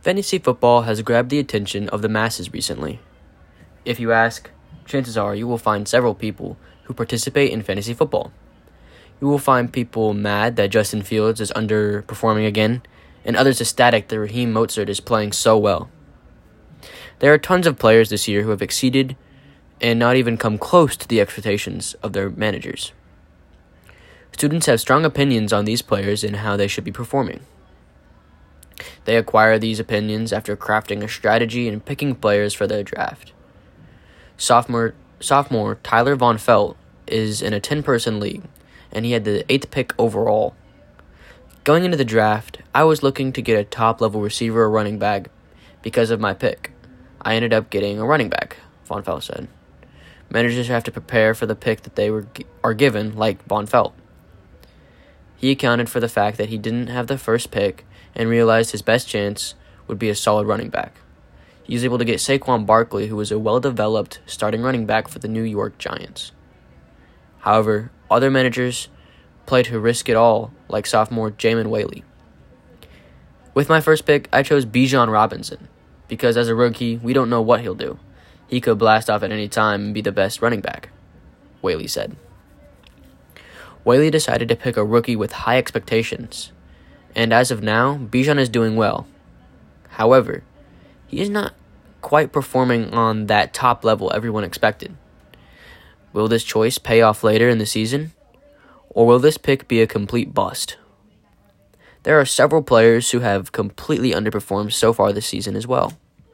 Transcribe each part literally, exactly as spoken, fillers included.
Fantasy football has grabbed the attention of the masses recently. If you ask, chances are you will find several people who participate in fantasy football. You will find people mad that Justin Fields is underperforming again, and others ecstatic that Raheem Mostert is playing so well. There are tons of players this year who have exceeded and not even come close to the expectations of their managers. Students have strong opinions on these players and how they should be performing. They acquire these opinions after crafting a strategy and picking players for their draft. Sophomore, sophomore Tyler Von Felt is in a ten-person league, and he had the eighth pick overall. Going into the draft, I was looking to get a top-level receiver or running back because of my pick. I ended up getting a running back, Von Felt said. Managers have to prepare for the pick that they were are given, like Von Felt. He accounted for the fact that he didn't have the first pick and realized his best chance would be a solid running back. He was able to get Saquon Barkley, who was a well-developed starting running back for the New York Giants. However, other managers play to risk it all, like sophomore Jamin Whaley. With my first pick, I chose Bijan Robinson, because as a rookie, we don't know what he'll do. He could blast off at any time and be the best running back, Whaley said. Whaley decided to pick a rookie with high expectations, and as of now, Bijan is doing well. However, he is not quite performing on that top level everyone expected. Will this choice pay off later in the season, or will this pick be a complete bust? There are several players who have completely underperformed so far this season as well.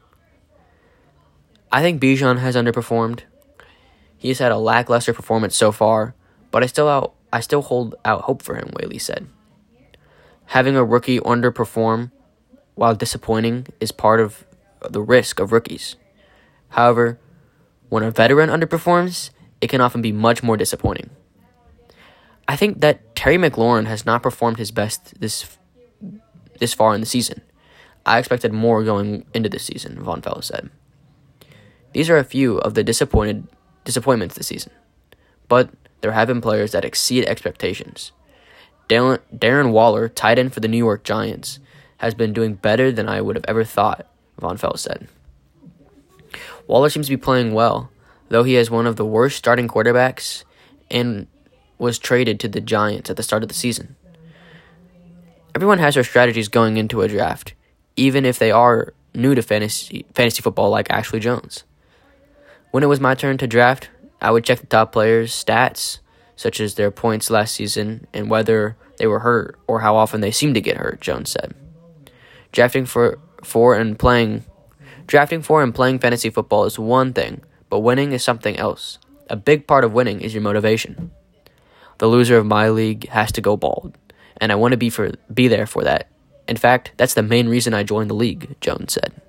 I think Bijan has underperformed. He has had a lackluster performance so far, but I still out I still hold out hope for him, Whaley said. Having a rookie underperform while disappointing is part of the risk of rookies. However, when a veteran underperforms, it can often be much more disappointing. I think that Terry McLaurin has not performed his best this this far in the season. I expected more going into this season, Von Felt said. These are a few of the disappointed disappointments this season, but there have been players that exceed expectations. Darren, Darren Waller, tight end for the New York Giants, has been doing better than I would have ever thought, Von Felt said. Waller seems to be playing well, though he has one of the worst starting quarterbacks and was traded to the Giants at the start of the season. Everyone has their strategies going into a draft, even if they are new to fantasy fantasy football like Ashley Jones. When it was my turn to draft, I would check the top players' stats, such as their points last season and whether they were hurt or how often they seemed to get hurt, Jones said. Drafting for, for and playing Drafting for and playing fantasy football is one thing, but winning is something else. A big part of winning is your motivation. The loser of my league has to go bald, and I want to be for be there for that. In fact, that's the main reason I joined the league, Jones said.